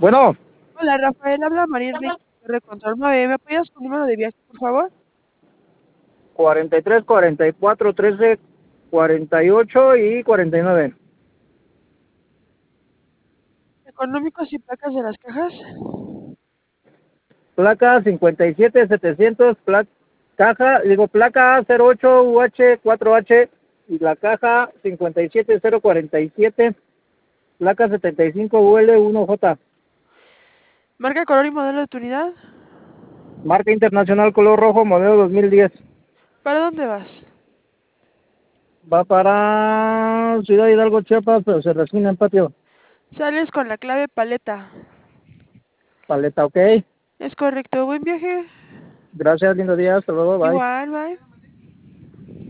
Bueno, Hola, Rafael, habla María Enrique de Control 9. ¿Me apoyas con número de viaje, por favor? 43, 44, 13, 48 y 49. Económicos y placas de las cajas. Placa 57, 700, placa 08 UH 4H y la caja 57, 047, placa 75 UL 1J. Marca, color y modelo de tu unidad. Marca internacional color rojo, modelo 2010. ¿Para dónde vas? Va para Ciudad Hidalgo, Chiapas, pero se resina en patio. Sales con la clave paleta. Paleta, ok. Es correcto. Buen viaje. Gracias, lindo día, hasta luego, bye. Igual, bye.